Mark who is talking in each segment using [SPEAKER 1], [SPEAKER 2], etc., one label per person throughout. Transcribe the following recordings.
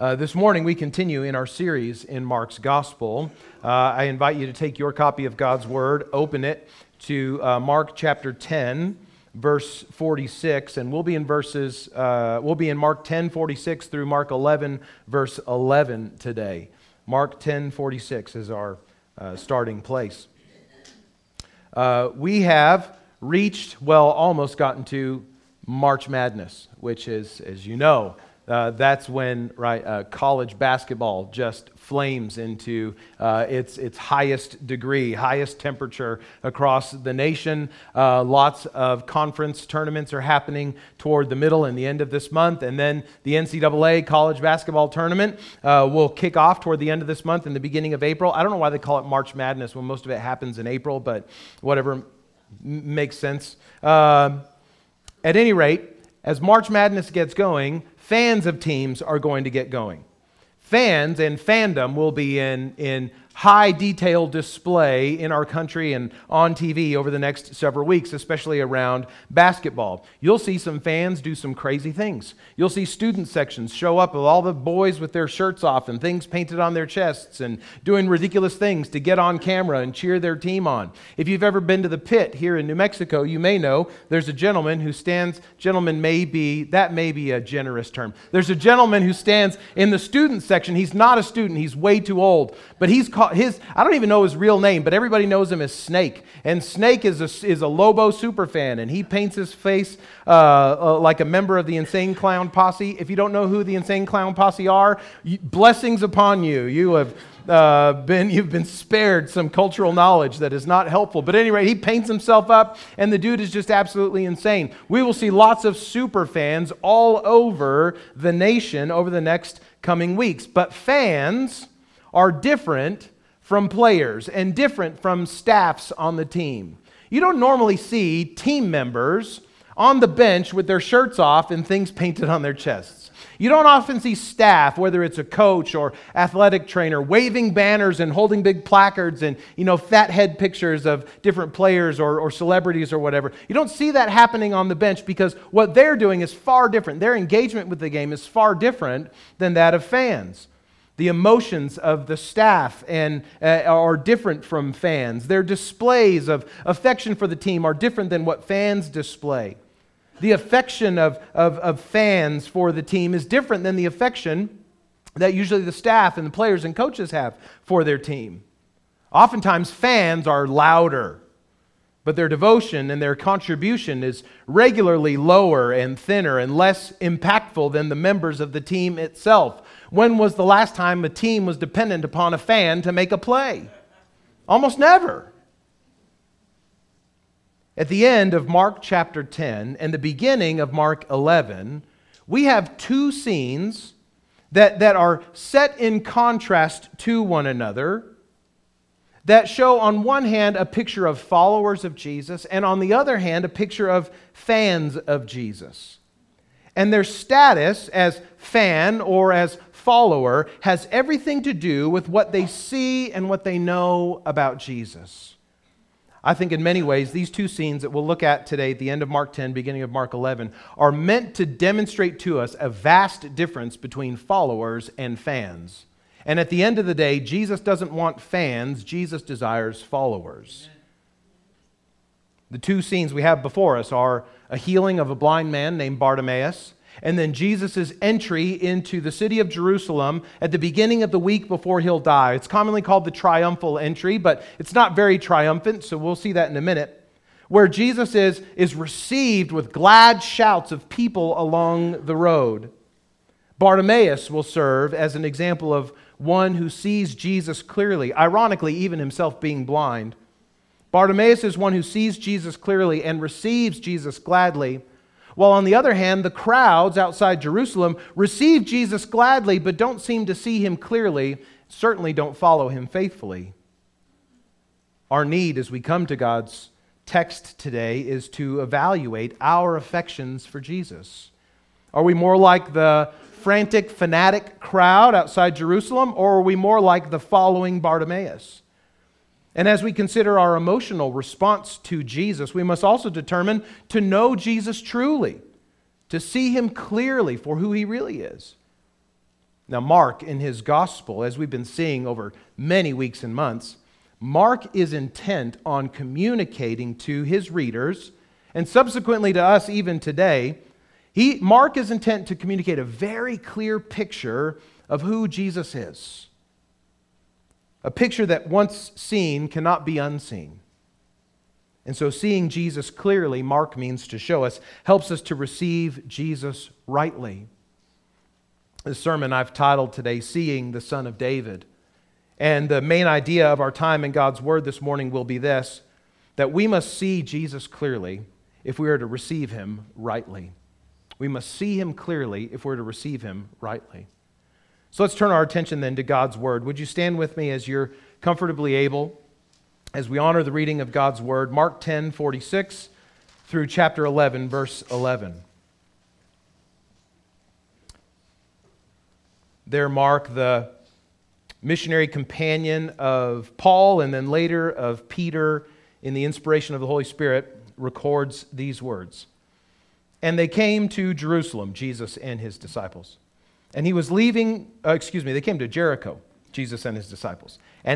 [SPEAKER 1] This morning we continue in our series in Mark's Gospel. I invite you to take your copy of God's Word, open it to Mark chapter 10, verse 46, and we'll be in Mark 10:46 through Mark 11, verse 11 today. Mark 10:46 is our starting place. We have almost gotten to March Madness, which is, as you know, that's when college basketball just flames into its highest degree, highest temperature across the nation. Lots of conference tournaments are happening toward the middle and the end of this month, and then the NCAA college basketball tournament will kick off toward the end of this month and the beginning of April. I don't know why they call it March Madness when most of it happens in April, but whatever makes sense. At any rate, as March Madness gets going, fans of teams are going to get going. Fans and fandom will be in high detail display in our country and on TV over the next several weeks, especially around basketball. You'll see some fans do some crazy things. You'll see student sections show up with all the boys with their shirts off and things painted on their chests and doing ridiculous things to get on camera and cheer their team on. If you've ever been to the Pit here in New Mexico, you may know there's a gentleman who stands, that may be a generous term. There's a gentleman who stands in the student section. He's not a student, he's way too old, but he's called I don't even know his real name, but everybody knows him as Snake. And Snake is a Lobo superfan, and he paints his face like a member of the Insane Clown Posse. If you don't know who the Insane Clown Posse are, blessings upon you. You've been spared some cultural knowledge that is not helpful. But at any rate, he paints himself up, and the dude is just absolutely insane. We will see lots of super fans all over the nation over the next coming weeks. But fans are different from players and different from staffs on the team. You don't normally see team members on the bench with their shirts off and things painted on their chests. You don't often see staff, whether it's a coach or athletic trainer, waving banners and holding big placards and, fat head pictures of different players or celebrities or whatever. You don't see that happening on the bench because what they're doing is far different. Their engagement with the game is far different than that of fans. The emotions of the staff are different from fans. Their displays of affection for the team are different than what fans display. The affection of fans for the team is different than the affection that usually the staff and the players and coaches have for their team. Oftentimes, fans are louder, but their devotion and their contribution is regularly lower and thinner and less impactful than the members of the team itself. When was the last time a team was dependent upon a fan to make a play? Almost never. At the end of Mark chapter 10 and the beginning of Mark 11, we have two scenes that are set in contrast to one another that show on one hand a picture of followers of Jesus and on the other hand a picture of fans of Jesus. And their status as fan or as follower has everything to do with what they see and what they know about Jesus. I think in many ways these two scenes that we'll look at today at the end of Mark 10, beginning of Mark 11, are meant to demonstrate to us a vast difference between followers and fans. And at the end of the day, Jesus doesn't want fans, Jesus desires followers. The two scenes we have before us are a healing of a blind man named Bartimaeus, and then Jesus' entry into the city of Jerusalem at the beginning of the week before he'll die. It's commonly called the triumphal entry, but it's not very triumphant, so we'll see that in a minute. Where Jesus is received with glad shouts of people along the road. Bartimaeus will serve as an example of one who sees Jesus clearly, ironically, even himself being blind. Bartimaeus is one who sees Jesus clearly and receives Jesus gladly, while on the other hand, the crowds outside Jerusalem receive Jesus gladly but don't seem to see him clearly, certainly don't follow him faithfully. Our need as we come to God's text today is to evaluate our affections for Jesus. Are we more like the frantic, fanatic crowd outside Jerusalem, or are we more like the following Bartimaeus? And as we consider our emotional response to Jesus, we must also determine to know Jesus truly, to see him clearly for who he really is. Now, Mark, in his gospel, as we've been seeing over many weeks and months, Mark is intent on communicating to his readers, and subsequently to us even today, Mark is intent to communicate a very clear picture of who Jesus is. A picture that once seen cannot be unseen. And so seeing Jesus clearly, Mark means to show us, helps us to receive Jesus rightly. This sermon I've titled today, Seeing the Son of David. And the main idea of our time in God's Word this morning will be this, that we must see Jesus clearly if we are to receive Him rightly. We must see Him clearly if we're to receive Him rightly. So let's turn our attention then to God's Word. Would you stand with me as you're comfortably able as we honor the reading of God's Word, Mark 10:46 through chapter 11, verse 11. There Mark, the missionary companion of Paul and then later of Peter in the inspiration of the Holy Spirit, records these words. And they came to Jerusalem, Jesus and his disciples. And he was leaving, they came to Jericho, Jesus and his disciples. And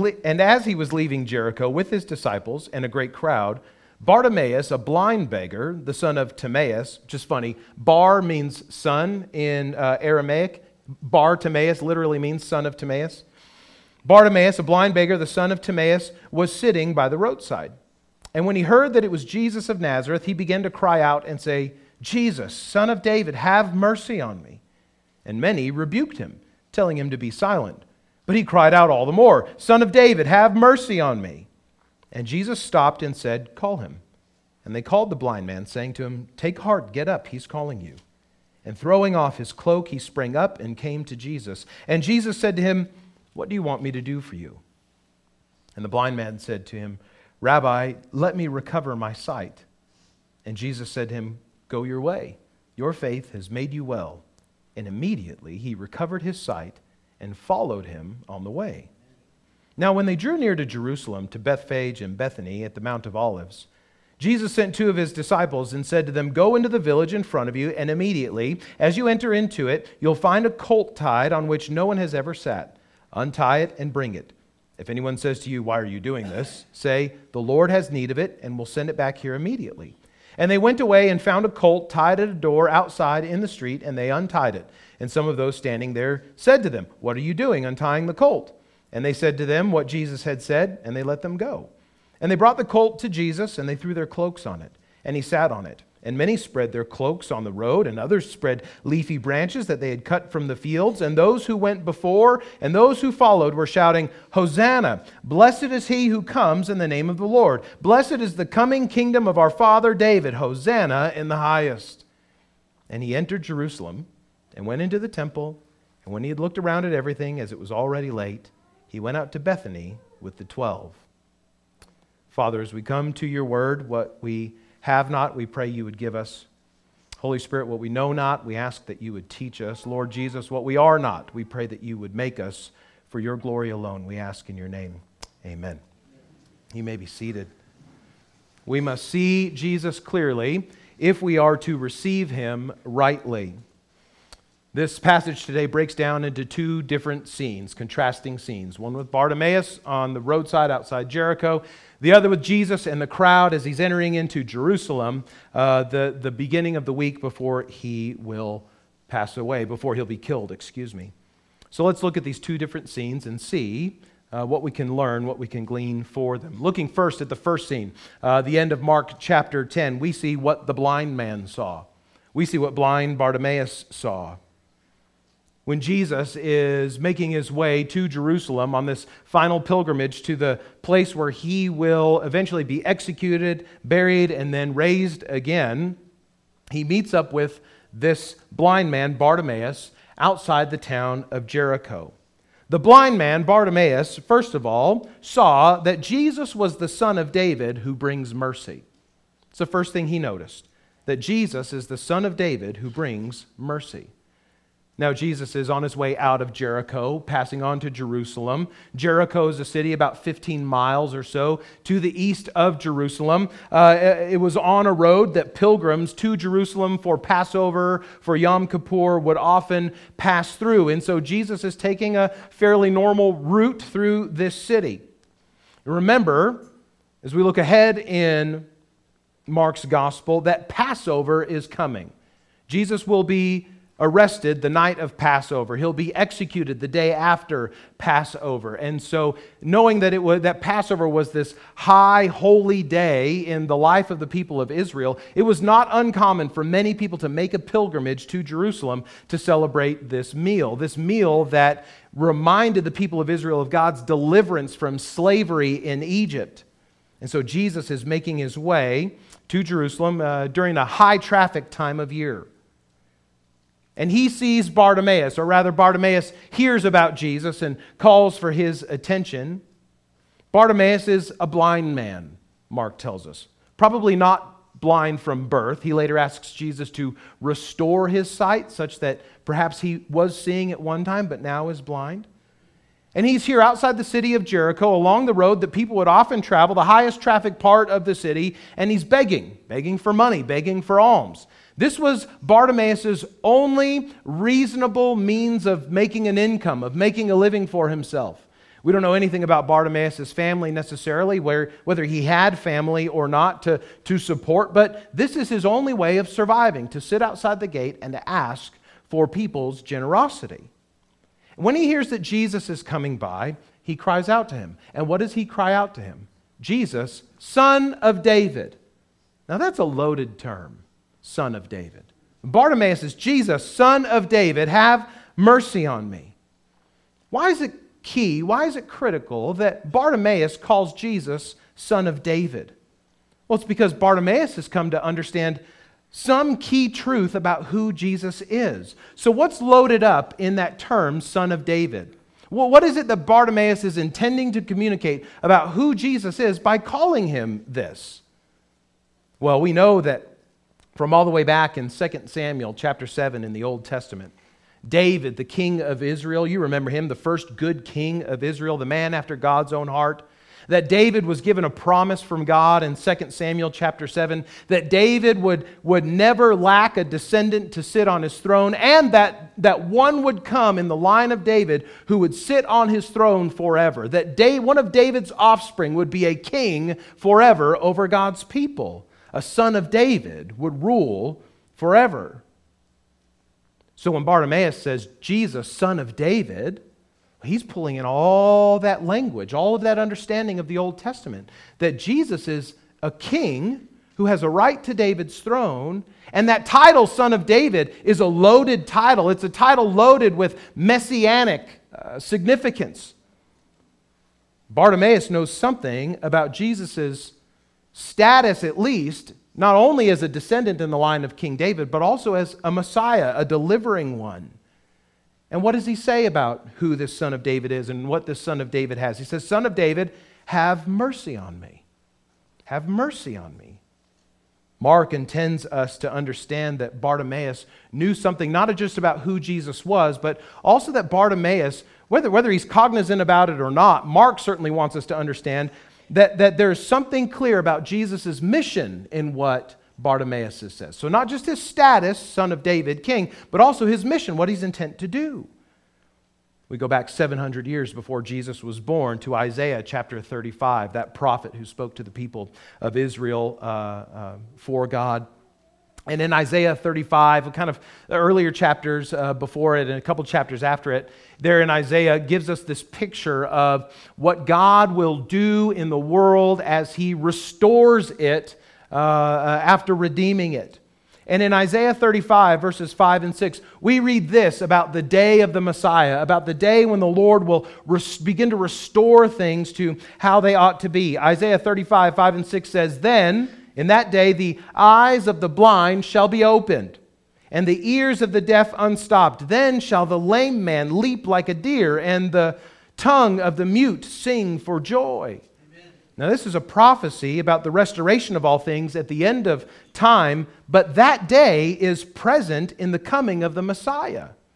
[SPEAKER 1] as he was leaving Jericho with his disciples and a great crowd, Bartimaeus, a blind beggar, the son of Timaeus, which is funny, Bar means son in Aramaic. Bartimaeus literally means son of Timaeus. Bartimaeus, a blind beggar, the son of Timaeus, was sitting by the roadside. And when he heard that it was Jesus of Nazareth, he began to cry out and say, Jesus, Son of David, have mercy on me. And many rebuked him, telling him to be silent. But he cried out all the more, Son of David, have mercy on me. And Jesus stopped and said, Call him. And they called the blind man, saying to him, Take heart, get up, he's calling you. And throwing off his cloak, he sprang up and came to Jesus. And Jesus said to him, What do you want me to do for you? And the blind man said to him, Rabbi, let me recover my sight. And Jesus said to him, Go your way. Your faith has made you well. And immediately he recovered his sight and followed him on the way. Now when they drew near to Jerusalem, to Bethphage and Bethany at the Mount of Olives, Jesus sent two of his disciples and said to them, Go into the village in front of you, and immediately, as you enter into it, you'll find a colt tied on which no one has ever sat. Untie it and bring it. If anyone says to you, Why are you doing this? Say, The Lord has need of it, and will send it back here immediately. And they went away and found a colt tied at a door outside in the street, and they untied it. And some of those standing there said to them, What are you doing untying the colt? And they said to them what Jesus had said, and they let them go. And they brought the colt to Jesus, and they threw their cloaks on it, and he sat on it. And many spread their cloaks on the road, and others spread leafy branches that they had cut from the fields. And those who went before and those who followed were shouting, Hosanna! Blessed is he who comes in the name of the Lord. Blessed is the coming kingdom of our father David. Hosanna in the highest. And he entered Jerusalem and went into the temple. And when he had looked around at everything, as it was already late, he went out to Bethany with the 12. Father, as we come to your word, what we have not, we pray you would give us. Holy Spirit, what we know not, we ask that you would teach us. Lord Jesus, what we are not, we pray that you would make us for your glory alone. We ask in your name. Amen. You may be seated. We must see Jesus clearly if we are to receive him rightly. This passage today breaks down into two different scenes, contrasting scenes. One with Bartimaeus on the roadside outside Jericho, the other with Jesus and the crowd as he's entering into Jerusalem, the beginning of the week before he will pass away, before he'll be killed, So let's look at these two different scenes and see what we can learn, what we can glean for them. Looking first at the first scene, the end of Mark chapter 10, we see what the blind man saw. We see what blind Bartimaeus saw. When Jesus is making his way to Jerusalem on this final pilgrimage to the place where he will eventually be executed, buried, and then raised again, he meets up with this blind man, Bartimaeus, outside the town of Jericho. The blind man, Bartimaeus, first of all, saw that Jesus was the Son of David who brings mercy. It's the first thing he noticed, that Jesus is the Son of David who brings mercy. Now, Jesus is on his way out of Jericho, passing on to Jerusalem. Jericho is a city about 15 miles or so to the east of Jerusalem. It was on a road that pilgrims to Jerusalem for Passover, for Yom Kippur, would often pass through. And so Jesus is taking a fairly normal route through this city. Remember, as we look ahead in Mark's gospel, that Passover is coming. Jesus will be arrested the night of Passover. He'll be executed the day after Passover. And so, knowing that Passover was this high, holy day in the life of the people of Israel, it was not uncommon for many people to make a pilgrimage to Jerusalem to celebrate this meal that reminded the people of Israel of God's deliverance from slavery in Egypt. And so Jesus is making his way to Jerusalem during a high traffic time of year. And he sees Bartimaeus, or rather Bartimaeus hears about Jesus and calls for his attention. Bartimaeus is a blind man, Mark tells us. Probably not blind from birth. He later asks Jesus to restore his sight, such that perhaps he was seeing at one time, but now is blind. And he's here outside the city of Jericho, along the road that people would often travel, the highest traffic part of the city, and he's begging for money, begging for alms. This was Bartimaeus' only reasonable means of making an income, of making a living for himself. We don't know anything about Bartimaeus' family necessarily, whether he had family or not to support, but this is his only way of surviving, to sit outside the gate and to ask for people's generosity. When he hears that Jesus is coming by, he cries out to him. And what does he cry out to him? Jesus, Son of David. Now that's a loaded term. Son of David. Bartimaeus is, Jesus, Son of David, have mercy on me. Why is it key, why is it critical that Bartimaeus calls Jesus Son of David? Well, it's because Bartimaeus has come to understand some key truth about who Jesus is. So what's loaded up in that term, Son of David? Well, what is it that Bartimaeus is intending to communicate about who Jesus is by calling him this? Well, we know that from all the way back in 2 Samuel chapter 7 in the Old Testament, David, the king of Israel, you remember him, the first good king of Israel, the man after God's own heart, that David was given a promise from God in 2 Samuel chapter 7 that David would never lack a descendant to sit on his throne, and that one would come in the line of David who would sit on his throne forever, that one of David's offspring would be a king forever over God's people. A son of David would rule forever. So when Bartimaeus says, Jesus, Son of David, he's pulling in all that language, all of that understanding of the Old Testament, that Jesus is a king who has a right to David's throne, and that title, Son of David, is a loaded title. It's a title loaded with messianic significance. Bartimaeus knows something about Jesus' status, at least, not only as a descendant in the line of King David, but also as a Messiah, a delivering one. And what does he say about who this Son of David is and what this Son of David has? He says, Son of David, have mercy on me. Have mercy on me. Mark intends us to understand that Bartimaeus knew something not just about who Jesus was, but also that Bartimaeus, whether he's cognizant about it or not, Mark certainly wants us to understand that there's something clear about Jesus' mission in what Bartimaeus says. So not just his status, Son of David, king, but also his mission, what he's intent to do. We go back 700 years before Jesus was born to Isaiah chapter 35, that prophet who spoke to the people of Israel for God. And in Isaiah 35, kind of the earlier chapters before it and a couple chapters after it, there in Isaiah gives us this picture of what God will do in the world as he restores it after redeeming it. And in Isaiah 35, verses 5 and 6, we read this about the day of the Messiah, about the day when the Lord will begin to restore things to how they ought to be. Isaiah 35, 5 and 6 says, Then, in that day, the eyes of the blind shall be opened, and the ears of the deaf unstopped. Then shall the lame man leap like a deer, and the tongue of the mute sing for joy. Amen. Now, this is a prophecy about the restoration of all things at the end of time, but that day is present in the coming of the Messiah.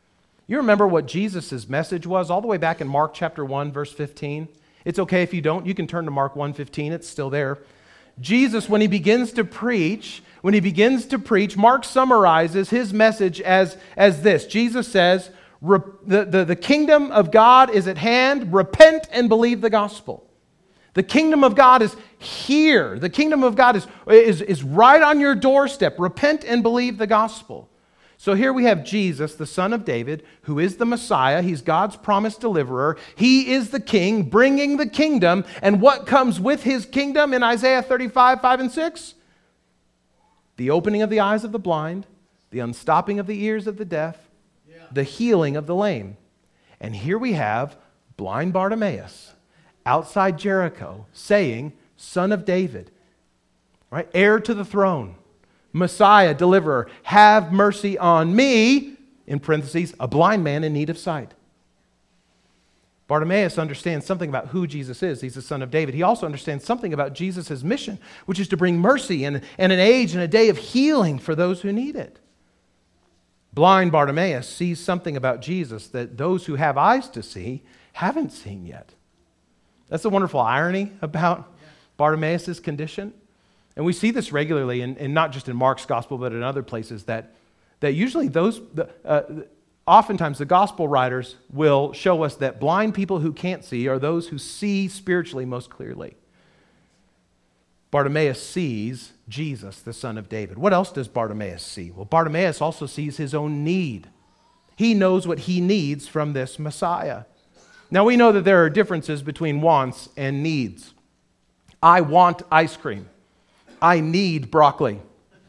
[SPEAKER 1] You remember what Jesus' message was all the way back in Mark chapter 1, verse 15? It's okay if you don't. You can turn to Mark 1:15. It's still there. Jesus, when he begins to preach, Mark summarizes his message as this. Jesus says, the kingdom of God is at hand. Repent and believe the gospel. The kingdom of God is here. The kingdom of God is right on your doorstep. Repent and believe the gospel. So here we have Jesus, the son of David, who is the Messiah. He's God's promised deliverer. He is the king, bringing the kingdom. And what comes with his kingdom in Isaiah 35, 5 and 6? The opening of the eyes of the blind, the unstopping of the ears of the deaf, the healing of the lame. And here we have blind Bartimaeus outside Jericho saying, Son of David, right? Heir to the throne, Messiah, deliverer, have mercy on me, in parentheses, a blind man in need of sight. Bartimaeus understands something about who Jesus is. He's the son of David. He also understands something about Jesus' mission, which is to bring mercy and an age and a day of healing for those who need it. Blind Bartimaeus sees something about Jesus that those who have eyes to see haven't seen yet. That's a wonderful irony about Bartimaeus' condition. And we see this regularly, and not just in Mark's gospel, but in other places, that usually oftentimes the gospel writers will show us that blind people who can't see are those who see spiritually most clearly. Bartimaeus sees Jesus, the son of David. What else does Bartimaeus see? Well, Bartimaeus also sees his own need. He knows what he needs from this Messiah. Now, we know that there are differences between wants and needs. I want ice cream. I need broccoli.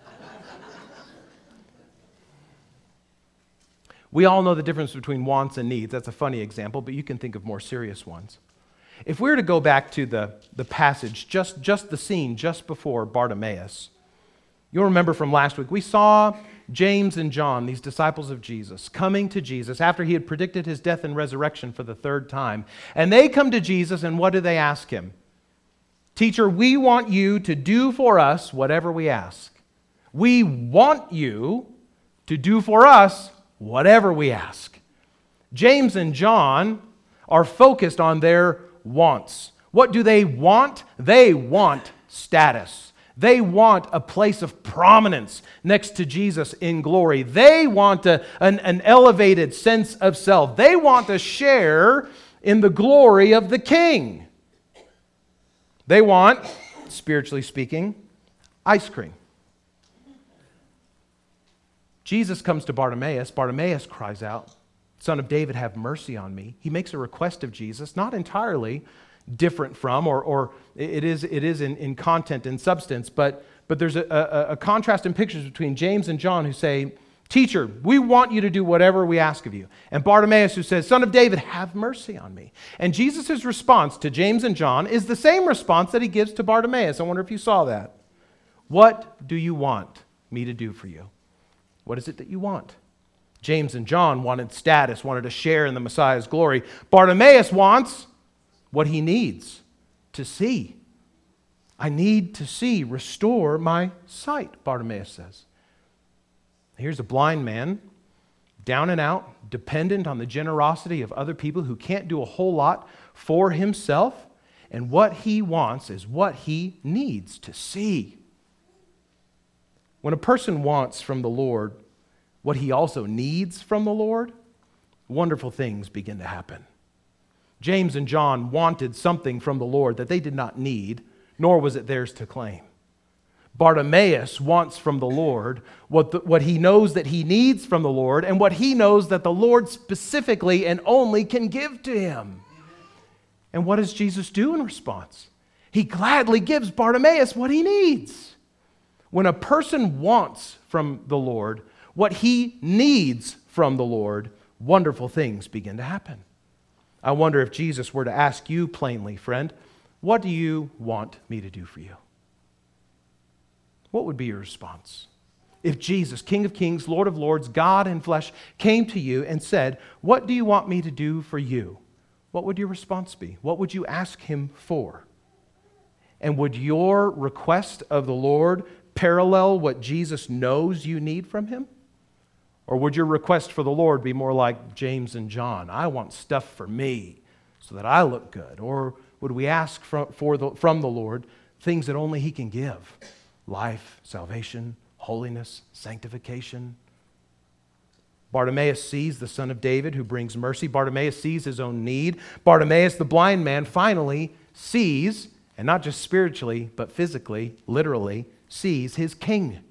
[SPEAKER 1] We all know the difference between wants and needs. That's a funny example, but you can think of more serious ones. If we were to go back to the passage, just the scene just before Bartimaeus, you'll remember from last week, we saw James and John, these disciples of Jesus, coming to Jesus after he had predicted his death and resurrection for the third time. And they come to Jesus, and what do they ask him? Teacher, we want you to do for us whatever we ask. We want you to do for us whatever we ask. James and John are focused on their wants. What do they want? They want status. They want a place of prominence next to Jesus in glory. They want an elevated sense of self. They want to share in the glory of the King. They want, spiritually speaking, ice cream. Jesus comes to Bartimaeus. Bartimaeus cries out, Son of David, have mercy on me. He makes a request of Jesus, not entirely different from, or it is in content and substance, but there's a contrast in pictures between James and John who say, Teacher, we want you to do whatever we ask of you. And Bartimaeus who says, Son of David, have mercy on me. And Jesus' response to James and John is the same response that he gives to Bartimaeus. I wonder if you saw that. What do you want me to do for you? What is it that you want? James and John wanted status, wanted to share in the Messiah's glory. Bartimaeus wants what he needs to see. I need to see. Restore my sight, Bartimaeus says. Here's a blind man, down and out, dependent on the generosity of other people who can't do a whole lot for himself. And what he wants is what he needs to see. When a person wants from the Lord what he also needs from the Lord, wonderful things begin to happen. James and John wanted something from the Lord that they did not need, nor was it theirs to claim. Bartimaeus wants from the Lord what he knows that he needs from the Lord and what he knows that the Lord specifically and only can give to him. And what does Jesus do in response? He gladly gives Bartimaeus what he needs. When a person wants from the Lord what he needs from the Lord, wonderful things begin to happen. I wonder if Jesus were to ask you plainly, friend, what do you want me to do for you? What would be your response? If Jesus, King of Kings, Lord of Lords, God in flesh, came to you and said, what do you want me to do for you? What would your response be? What would you ask him for? And would your request of the Lord parallel what Jesus knows you need from him? Or would your request for the Lord be more like James and John? I want stuff for me so that I look good. Or would we ask from the Lord things that only He can give? Life, salvation, holiness, sanctification. Bartimaeus sees the Son of David who brings mercy. Bartimaeus sees his own need. Bartimaeus, the blind man, finally sees, and not just spiritually, but physically, literally, sees his King.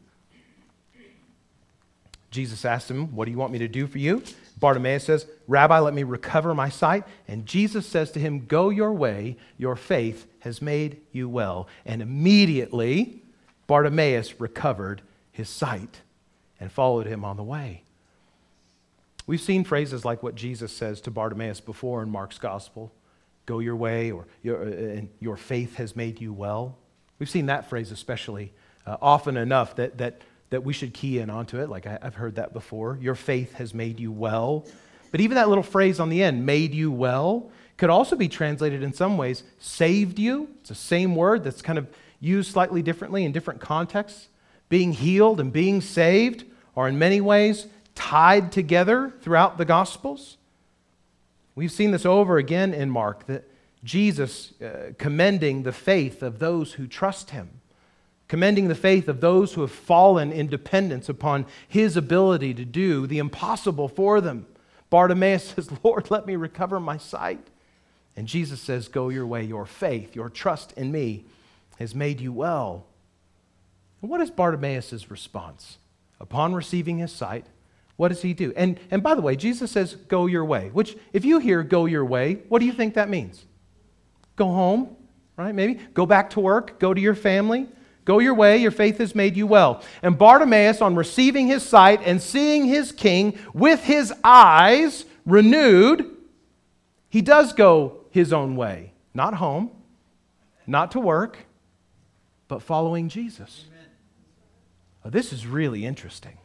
[SPEAKER 1] Jesus asked him, what do you want me to do for you? Bartimaeus says, Rabbi, let me recover my sight. And Jesus says to him, go your way, your faith has made you well. And immediately, Bartimaeus recovered his sight and followed him on the way. We've seen phrases like what Jesus says to Bartimaeus before in Mark's gospel. Go your way, or your faith has made you well. We've seen that phrase especially often enough that we should key in onto it. Like I've heard that before. Your faith has made you well. But even that little phrase on the end, made you well, could also be translated in some ways, saved you. It's the same word that's kind of used slightly differently in different contexts. Being healed and being saved are in many ways tied together throughout the Gospels. We've seen this over again in Mark, that Jesus commending the faith of those who trust Him, commending the faith of those who have fallen in dependence upon His ability to do the impossible for them. Bartimaeus says, Lord, let me recover my sight. And Jesus says, go your way, your faith, your trust in me has made you well. And what is Bartimaeus' response? Upon receiving his sight, what does he do? And by the way, Jesus says, go your way, which if you hear go your way, what do you think that means? Go home, right? Maybe go back to work, go to your family, go your way, your faith has made you well. And Bartimaeus, on receiving his sight and seeing his King with his eyes renewed, he does go his own way. Not home, not to work, but following Jesus. Oh, this is really interesting.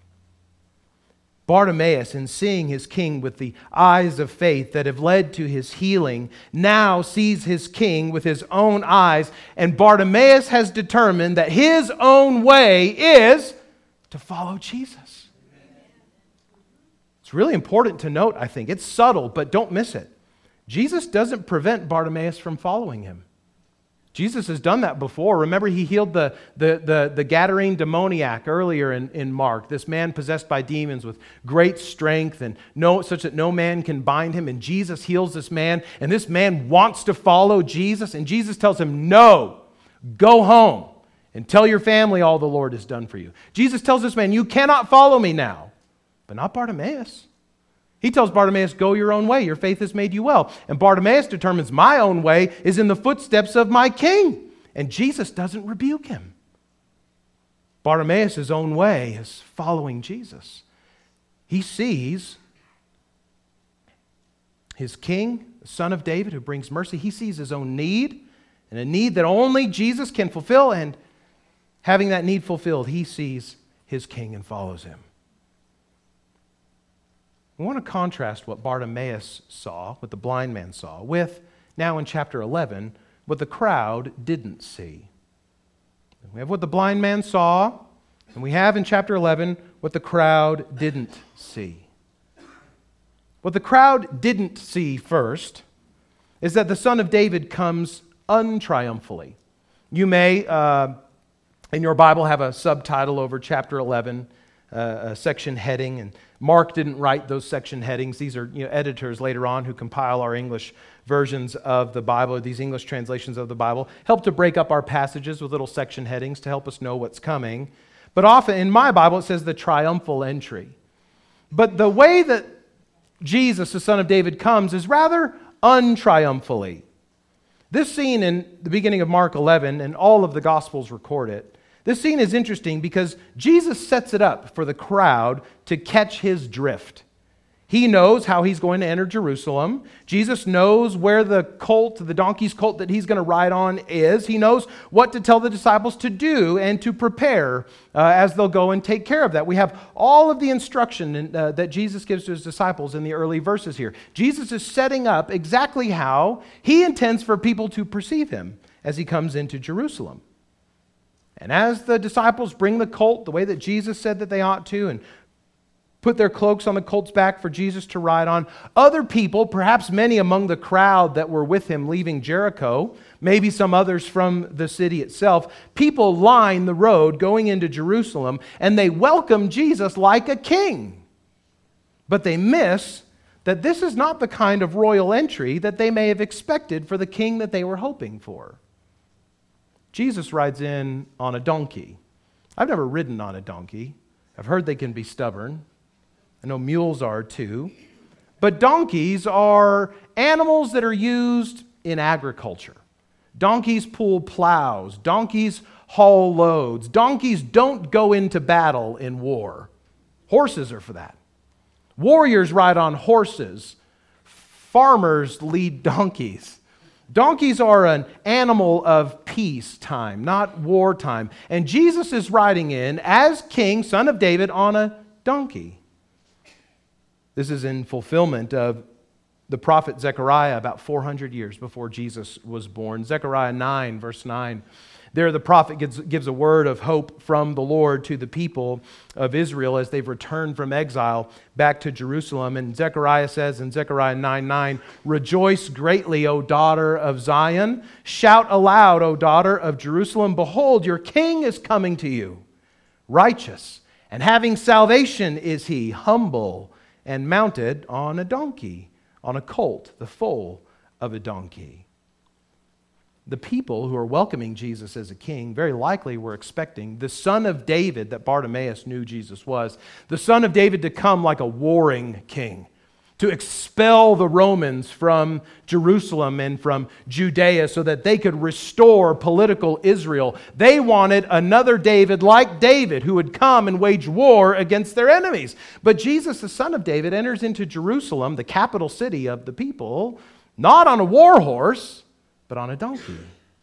[SPEAKER 1] Bartimaeus, in seeing his King with the eyes of faith that have led to his healing, now sees his King with his own eyes, and Bartimaeus has determined that his own way is to follow Jesus. It's really important to note, I think. It's subtle, but don't miss it. Jesus doesn't prevent Bartimaeus from following Him. Jesus has done that before. Remember, He healed the Gadarene demoniac earlier in Mark, this man possessed by demons with great strength and such that no man can bind him. And Jesus heals this man, and this man wants to follow Jesus. And Jesus tells him, no, go home and tell your family all the Lord has done for you. Jesus tells this man, you cannot follow me now. But not Bartimaeus. He tells Bartimaeus, go your own way, your faith has made you well. And Bartimaeus determines my own way is in the footsteps of my King. And Jesus doesn't rebuke him. Bartimaeus' own way is following Jesus. He sees his King, the Son of David, who brings mercy. He sees his own need, and a need that only Jesus can fulfill. And having that need fulfilled, he sees his King and follows Him. We want to contrast what Bartimaeus saw, what the blind man saw, with, now in chapter 11, what the crowd didn't see. We have what the blind man saw, and we have in chapter 11 what the crowd didn't see. What the crowd didn't see first is that the Son of David comes untriumphantly. You may, in your Bible, have a subtitle over chapter 11, a section heading, and Mark didn't write those section headings. These are editors later on who compile our English versions of the Bible, these English translations of the Bible, help to break up our passages with little section headings to help us know what's coming. But often in my Bible it says the triumphal entry. But the way that Jesus, the Son of David, comes is rather untriumphally. This scene in the beginning of Mark 11, and all of the Gospels record it, this scene is interesting because Jesus sets it up for the crowd to catch his drift. He knows how he's going to enter Jerusalem. Jesus knows where the donkey's colt that he's going to ride on is. He knows what to tell the disciples to do and to prepare as they'll go and take care of that. We have all of the instruction that Jesus gives to his disciples in the early verses here. Jesus is setting up exactly how he intends for people to perceive him as he comes into Jerusalem. And as the disciples bring the colt the way that Jesus said that they ought to and put their cloaks on the colt's back for Jesus to ride on. Other people, perhaps many among the crowd that were with him leaving Jericho, maybe some others from the city itself, people line the road going into Jerusalem, and they welcome Jesus like a king. But they miss that this is not the kind of royal entry that they may have expected for the king that they were hoping for. Jesus rides in on a donkey. I've never ridden on a donkey. I've heard they can be stubborn. I know mules are too. But donkeys are animals that are used in agriculture. Donkeys pull plows. Donkeys haul loads. Donkeys don't go into battle in war. Horses are for that. Warriors ride on horses. Farmers lead donkeys. Donkeys are an animal of peacetime, not wartime. And Jesus is riding in as king, son of David, on a donkey. This is in fulfillment of the prophet Zechariah about 400 years before Jesus was born. Zechariah 9, verse 9. There the prophet gives a word of hope from the Lord to the people of Israel as they've returned from exile back to Jerusalem. And Zechariah says in Zechariah 9:9, "Rejoice greatly, O daughter of Zion. Shout aloud, O daughter of Jerusalem. Behold, your king is coming to you. Righteous and having salvation is he, humble and mounted on a donkey, on a colt, the foal of a donkey." The people who are welcoming Jesus as a king very likely were expecting the son of David that Bartimaeus knew Jesus was, the son of David to come like a warring king, to expel the Romans from Jerusalem and from Judea so that they could restore political Israel. They wanted another David like David who would come and wage war against their enemies. But Jesus, the son of David, enters into Jerusalem, the capital city of the people, not on a war horse, but on a donkey.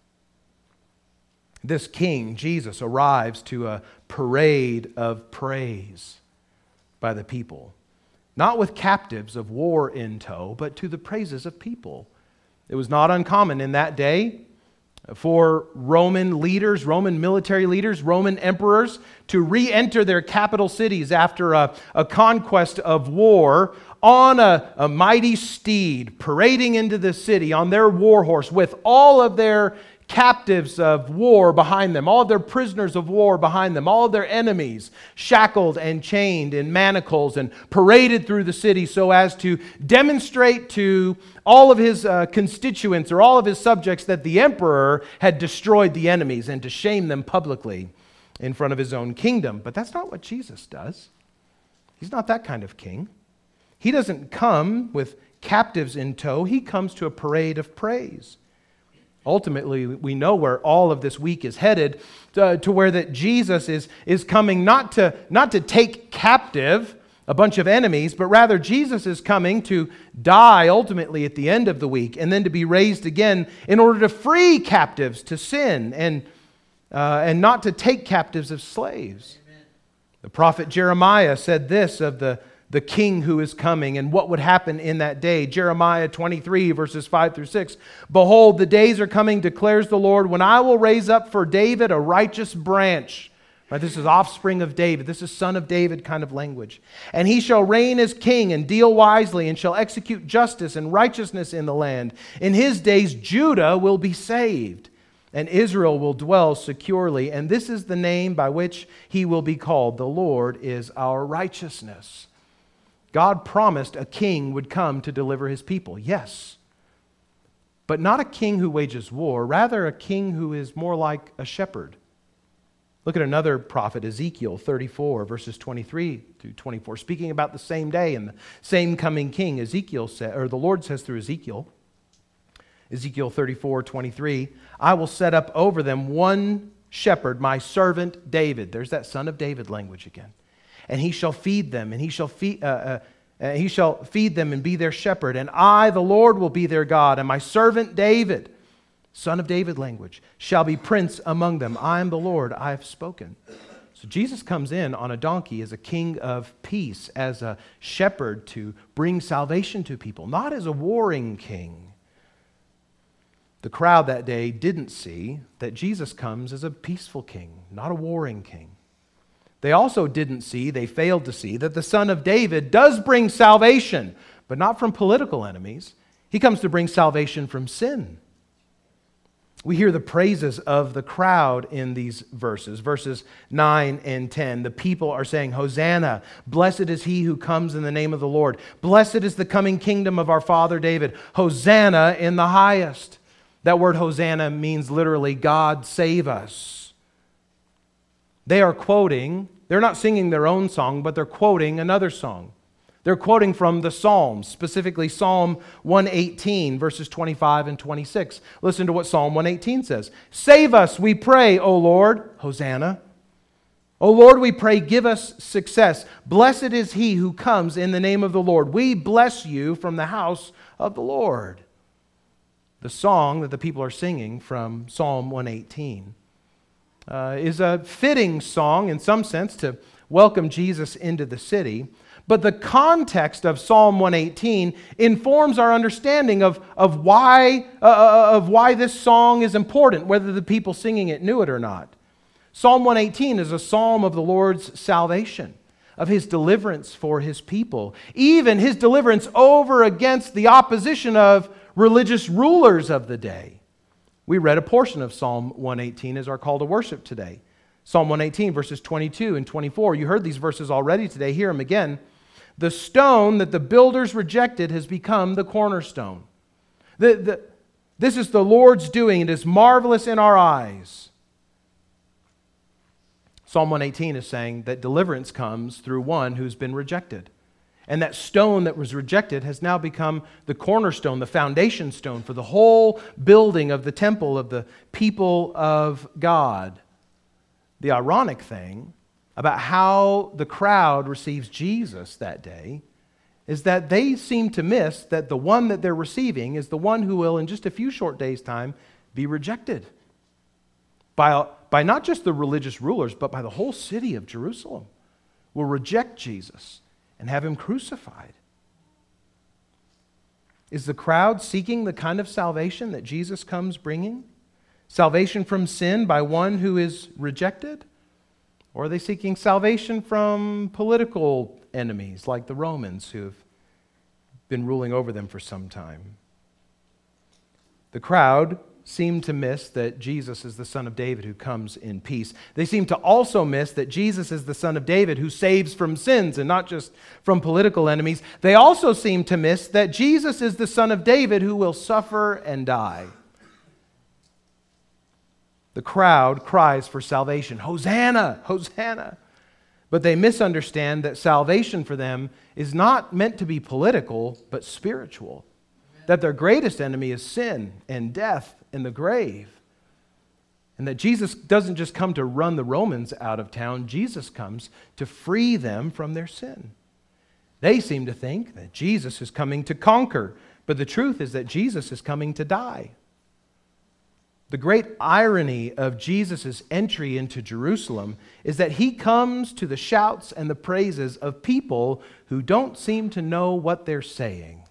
[SPEAKER 1] This king, Jesus, arrives to a parade of praise by the people. Not with captives of war in tow, but to the praises of people. It was not uncommon in that day for Roman leaders, Roman military leaders, Roman emperors to re-enter their capital cities after a conquest of war on a mighty steed, parading into the city on their war horse with all of their captives of war behind them, all of their prisoners of war behind them, all of their enemies shackled and chained in manacles and paraded through the city so as to demonstrate to all of his constituents or all of his subjects that the emperor had destroyed the enemies and to shame them publicly in front of his own kingdom. But that's not what Jesus does. He's not that kind of king. He doesn't come with captives in tow. He comes to a parade of praise. Ultimately, we know where all of this week is headed, to where that Jesus is coming not to take captive a bunch of enemies, but rather Jesus is coming to die ultimately at the end of the week and then to be raised again in order to free captives to sin and not to take captives of slaves. Amen. The prophet Jeremiah said this of the king who is coming and what would happen in that day. Jeremiah 23, verses 5 through 6. "Behold, the days are coming, declares the Lord, when I will raise up for David a righteous branch." Right, this is offspring of David. This is son of David kind of language. "And he shall reign as king and deal wisely and shall execute justice and righteousness in the land. In his days Judah will be saved and Israel will dwell securely. And this is the name by which he will be called. The Lord is our righteousness." God promised a king would come to deliver his people, yes. But not a king who wages war, rather a king who is more like a shepherd. Look at another prophet, Ezekiel 34, verses 23 through 24, speaking about the same day and the same coming king. The Lord says through Ezekiel 34, 23, "I will set up over them one shepherd, my servant David." There's that son of David language again. "And he shall feed them, and he shall feed them and be their shepherd. And I, the Lord, will be their God. And my servant David," son of David language, "shall be prince among them. I am the Lord, I have spoken." So Jesus comes in on a donkey as a king of peace, as a shepherd to bring salvation to people, not as a warring king. The crowd that day didn't see that Jesus comes as a peaceful king, not a warring king. They also didn't see, they failed to see, that the Son of David does bring salvation, but not from political enemies. He comes to bring salvation from sin. We hear the praises of the crowd in these verses. Verses 9 and 10. The people are saying, Hosanna, blessed is he who comes in the name of the Lord. Blessed is the coming kingdom of our father David. Hosanna in the highest. That word Hosanna means literally, God save us. They are quoting, they're not singing their own song, but they're quoting another song. They're quoting from the Psalms, specifically Psalm 118, verses 25 and 26. Listen to what Psalm 118 says. Save us, we pray, O Lord. Hosanna. O Lord, we pray, give us success. Blessed is he who comes in the name of the Lord. We bless you from the house of the Lord. The song that the people are singing from Psalm 118 is a fitting song in some sense to welcome Jesus into the city. But the context of Psalm 118 informs our understanding of why this song is important, whether the people singing it knew it or not. Psalm 118 is a psalm of the Lord's salvation, of His deliverance for His people, even His deliverance over against the opposition of religious rulers of the day. We read a portion of Psalm 118 as our call to worship today. Psalm 118, verses 22 and 24. You heard these verses already today. Hear them again. The stone that the builders rejected has become the cornerstone. This is the Lord's doing. It is marvelous in our eyes. Psalm 118 is saying that deliverance comes through one who's been rejected. And that stone that was rejected has now become the cornerstone, the foundation stone for the whole building of the temple of the people of God. The ironic thing about how the crowd receives Jesus that day is that they seem to miss that the one that they're receiving is the one who will, in just a few short days' time, be rejected by not just the religious rulers, but by the whole city of Jerusalem, will reject Jesus and have Him crucified. Is the crowd seeking the kind of salvation that Jesus comes bringing? Salvation from sin by one who is rejected? Or are they seeking salvation from political enemies like the Romans who have been ruling over them for some time? The crowd seem to miss that Jesus is the Son of David who comes in peace. They seem to also miss that Jesus is the Son of David who saves from sins and not just from political enemies. They also seem to miss that Jesus is the Son of David who will suffer and die. The crowd cries for salvation. Hosanna! Hosanna! But they misunderstand that salvation for them is not meant to be political, but spiritual. That their greatest enemy is sin and death and the grave. And that Jesus doesn't just come to run the Romans out of town. Jesus comes to free them from their sin. They seem to think that Jesus is coming to conquer. But the truth is that Jesus is coming to die. The great irony of Jesus' entry into Jerusalem is that He comes to the shouts and the praises of people who don't seem to know what they're saying.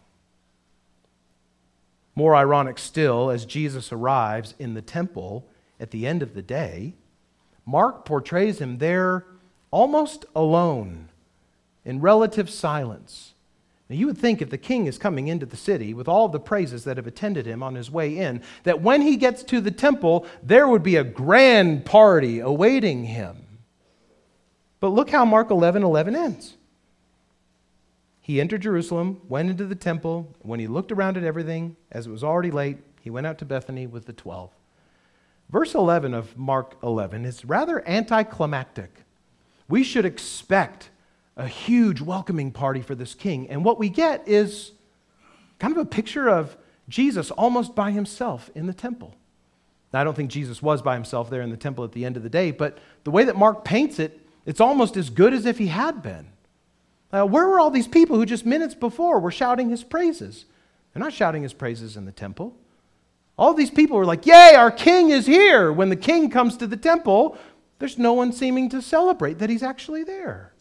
[SPEAKER 1] More ironic still, as Jesus arrives in the temple at the end of the day, Mark portrays Him there almost alone, in relative silence. Now, you would think if the king is coming into the city with all of the praises that have attended him on his way in, that when he gets to the temple, there would be a grand party awaiting him. But look how Mark 11:11 ends. He entered Jerusalem, went into the temple. When he looked around at everything, as it was already late, he went out to Bethany with the 12. Verse 11 of Mark 11 is rather anticlimactic. We should expect a huge welcoming party for this king. And what we get is kind of a picture of Jesus almost by himself in the temple. Now, I don't think Jesus was by himself there in the temple at the end of the day, but the way that Mark paints it, it's almost as good as if he had been. Where were all these people who just minutes before were shouting his praises? They're not shouting his praises in the temple. All these people were like, yay, our king is here. When the king comes to the temple, there's no one seeming to celebrate that he's actually there.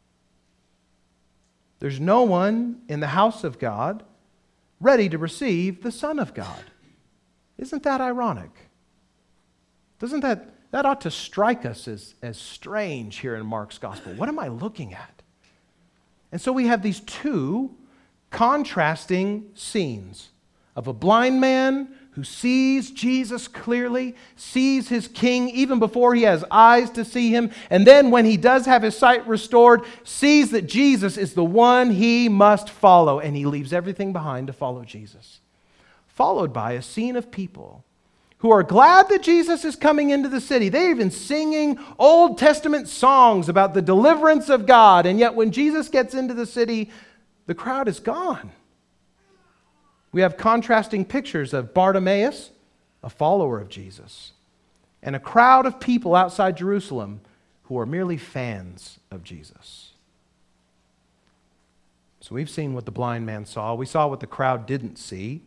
[SPEAKER 1] There's no one in the house of God ready to receive the Son of God. Isn't that ironic? Doesn't that that ought to strike us as strange here in Mark's gospel. What am I looking at? And so we have these two contrasting scenes of a blind man who sees Jesus clearly, sees his king even before he has eyes to see him, and then when he does have his sight restored, sees that Jesus is the one he must follow, and he leaves everything behind to follow Jesus. Followed by a scene of people who are glad that Jesus is coming into the city. They're even singing Old Testament songs about the deliverance of God, and yet when Jesus gets into the city, the crowd is gone. We have contrasting pictures of Bartimaeus, a follower of Jesus, and a crowd of people outside Jerusalem who are merely fans of Jesus. So we've seen what the blind man saw. We saw what the crowd didn't see.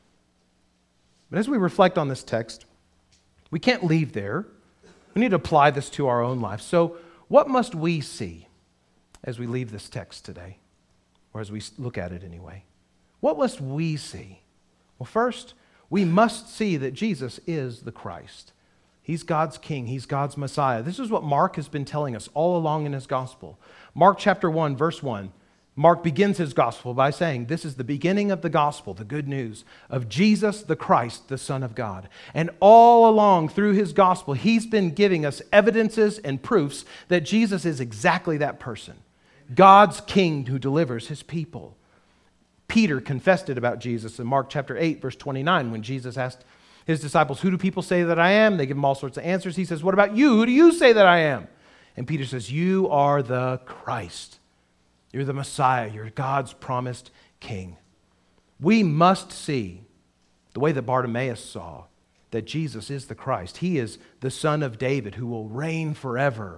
[SPEAKER 1] But as we reflect on this text, we can't leave there. We need to apply this to our own lives. So what must we see as we leave this text today? Or as we look at it anyway? What must we see? Well, first, we must see that Jesus is the Christ. He's God's King. He's God's Messiah. This is what Mark has been telling us all along in his gospel. Mark chapter 1, verse 1. Mark begins his gospel by saying, this is the beginning of the gospel, the good news of Jesus the Christ, the Son of God. And all along through his gospel, he's been giving us evidences and proofs that Jesus is exactly that person. God's King who delivers his people. Peter confessed it about Jesus in Mark chapter 8, verse 29, when Jesus asked his disciples, who do people say that I am? They give him all sorts of answers. He says, what about you? Who do you say that I am? And Peter says, you are the Christ. You're the Messiah. You're God's promised King. We must see, the way that Bartimaeus saw, that Jesus is the Christ. He is the Son of David who will reign forever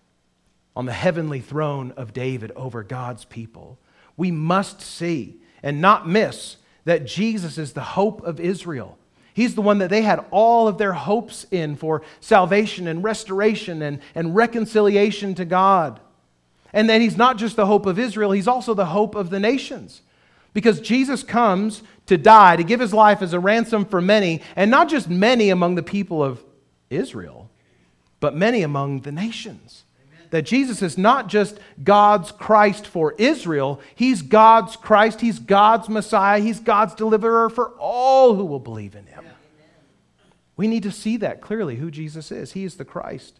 [SPEAKER 1] on the heavenly throne of David over God's people. We must see and not miss that Jesus is the hope of Israel. He's the one that they had all of their hopes in for salvation and restoration and reconciliation to God. And that he's not just the hope of Israel, he's also the hope of the nations. Because Jesus comes to die, to give his life as a ransom for many, and not just many among the people of Israel, but many among the nations. That Jesus is not just God's Christ for Israel. He's God's Christ. He's God's Messiah. He's God's deliverer for all who will believe in him. We need to see that clearly, who Jesus is. He is the Christ.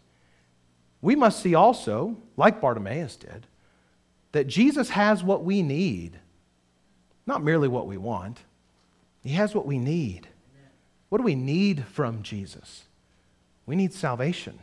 [SPEAKER 1] We must see also, like Bartimaeus did, that Jesus has what we need. Not merely what we want. He has what we need. What do we need from Jesus? We need salvation.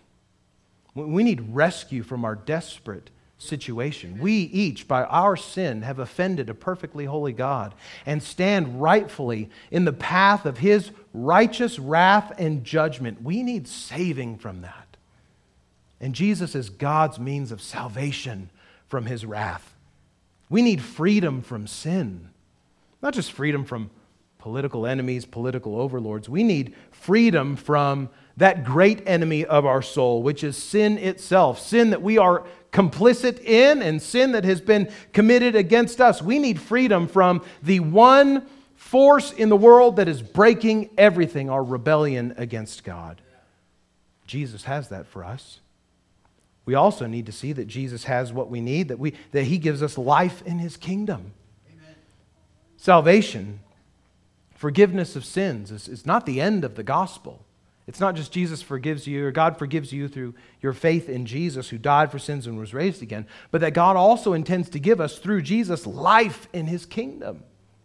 [SPEAKER 1] We need rescue from our desperate situation. We each, by our sin, have offended a perfectly holy God and stand rightfully in the path of his righteous wrath and judgment. We need saving from that. And Jesus is God's means of salvation from his wrath. We need freedom from sin. Not just freedom from political enemies, political overlords. We need freedom from that great enemy of our soul, which is sin itself. Sin that we are complicit in and sin that has been committed against us. We need freedom from the one force in the world that is breaking everything, our rebellion against God. Jesus has that for us. We also need to see that Jesus has what we need, that he gives us life in his kingdom. Amen. Salvation, forgiveness of sins is not the end of the gospel. It's not just Jesus forgives you or God forgives you through your faith in Jesus who died for sins and was raised again, but that God also intends to give us through Jesus life in his kingdom.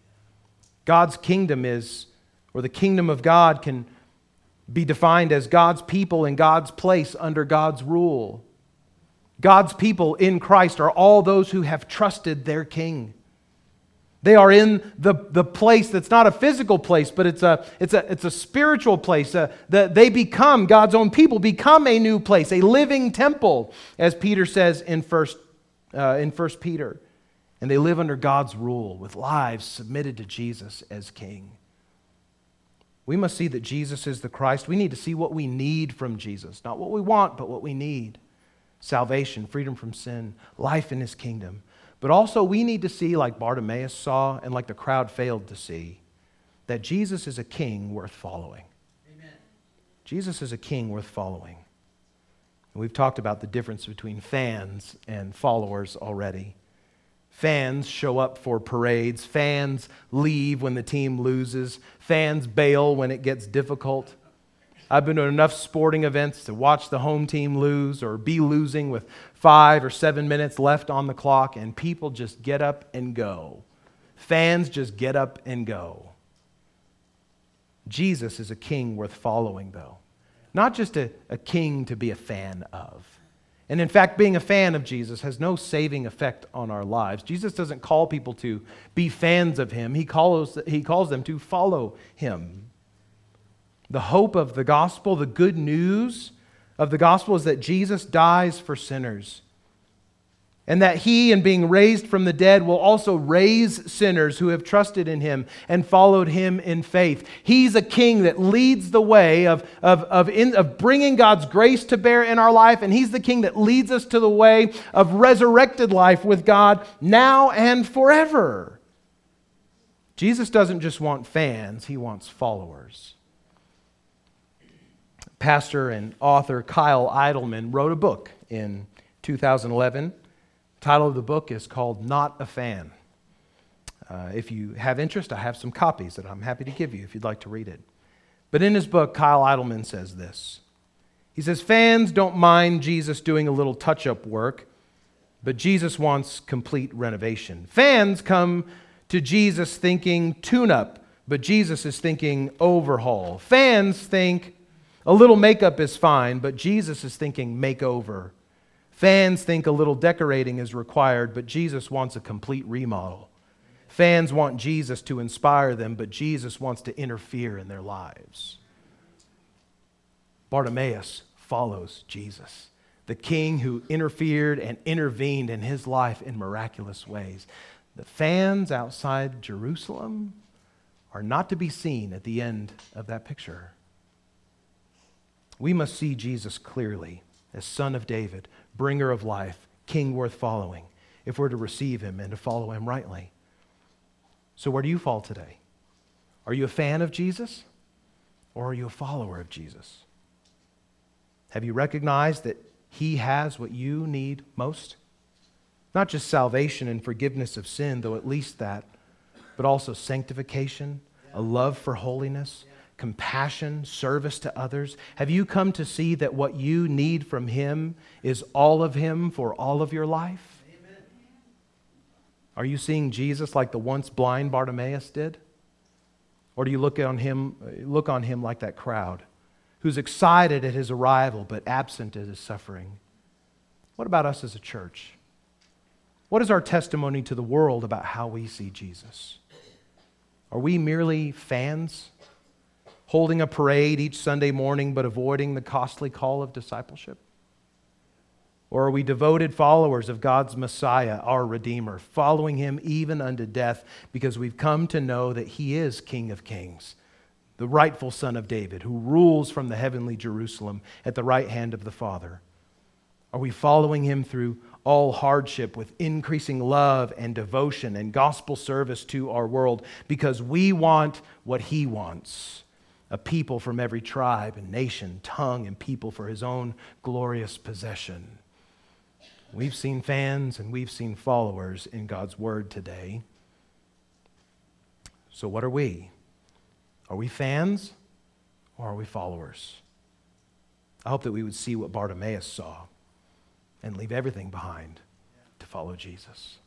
[SPEAKER 1] God's kingdom is, or the kingdom of God can be defined as God's people in God's place under God's rule. God's people in Christ are all those who have trusted their King. They are in the place that's not a physical place, but it's a spiritual place. That they become, God's own people, become a new place, a living temple, as Peter says in 1 Peter. And they live under God's rule with lives submitted to Jesus as King. We must see that Jesus is the Christ. We need to see what we need from Jesus. Not what we want, but what we need. Salvation, freedom from sin, life in his kingdom. But also we need to see, like Bartimaeus saw and like the crowd failed to see, that Jesus is a king worth following. Amen. Jesus is a king worth following. And we've talked about the difference between fans and followers already. Fans show up for parades. Fans leave when the team loses. Fans bail when it gets difficult. I've been to enough sporting events to watch the home team lose or be losing with 5 or 7 minutes left on the clock, and people just get up and go. Fans just get up and go. Jesus is a king worth following, though. Not just a king to be a fan of. And in fact, being a fan of Jesus has no saving effect on our lives. Jesus doesn't call people to be fans of him. He calls them to follow him. The hope of the gospel, the good news of the gospel is that Jesus dies for sinners. And that he, in being raised from the dead, will also raise sinners who have trusted in him and followed him in faith. He's a king that leads the way of bringing God's grace to bear in our life, and he's the king that leads us to the way of resurrected life with God now and forever. Jesus doesn't just want fans, he wants followers. Pastor and author Kyle Idleman wrote a book in 2011. The title of the book is called Not a Fan. If you have interest, I have some copies that I'm happy to give you if you'd like to read it. But in his book, Kyle Idleman says this. He says, fans don't mind Jesus doing a little touch-up work, but Jesus wants complete renovation. Fans come to Jesus thinking tune-up, but Jesus is thinking overhaul. Fans think a little makeup is fine, but Jesus is thinking makeover. Fans think a little decorating is required, but Jesus wants a complete remodel. Fans want Jesus to inspire them, but Jesus wants to interfere in their lives. Bartimaeus follows Jesus, the king who interfered and intervened in his life in miraculous ways. The fans outside Jerusalem are not to be seen at the end of that picture. We must see Jesus clearly as Son of David, bringer of life, king worth following, if we're to receive him and to follow him rightly. So where do you fall today? Are you a fan of Jesus, or are you a follower of Jesus? Have you recognized that he has what you need most? Not just salvation and forgiveness of sin, though at least that, but also sanctification, a love for holiness, compassion, service to others. Have you come to see that what you need from him is all of him for all of your life? Amen. Are you seeing Jesus like the once blind Bartimaeus did? Or do you look on him like that crowd who's excited at his arrival but absent at his suffering? What about us as a church? What is our testimony to the world about how we see Jesus? Are we merely fans, holding a parade each Sunday morning but avoiding the costly call of discipleship? Or are we devoted followers of God's Messiah, our Redeemer, following him even unto death because we've come to know that he is King of Kings, the rightful Son of David, who rules from the heavenly Jerusalem at the right hand of the Father? Are we following him through all hardship with increasing love and devotion and gospel service to our world because we want what he wants? A people from every tribe and nation, tongue, and people for his own glorious possession. We've seen fans and we've seen followers in God's word today. So what are we? Are we fans or are we followers? I hope that we would see what Bartimaeus saw and leave everything behind to follow Jesus.